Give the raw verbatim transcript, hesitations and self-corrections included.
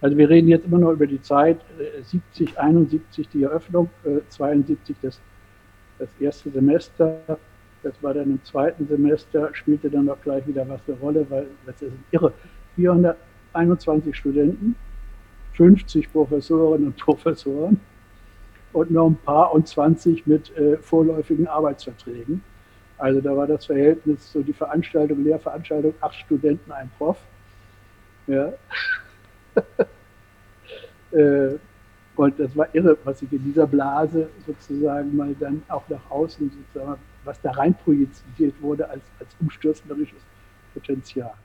Also wir reden jetzt immer noch über die Zeit, äh, siebzig, einundsiebzig die Eröffnung, äh, zweiundsiebzig das, das erste Semester. Das war dann im zweiten Semester, spielte dann auch gleich wieder was eine Rolle, weil das ist irre. vierhunderteinundzwanzig Studenten, fünfzig Professorinnen und Professoren und noch ein paar und zwanzig mit äh, vorläufigen Arbeitsverträgen. Also da war das Verhältnis, so die Veranstaltung, Lehrveranstaltung, acht Studenten, ein Prof. Ja. äh, und das war irre, was sich in dieser Blase sozusagen mal dann auch nach außen, sozusagen, was da rein projiziert wurde als, als umstürzenderisches Potenzial.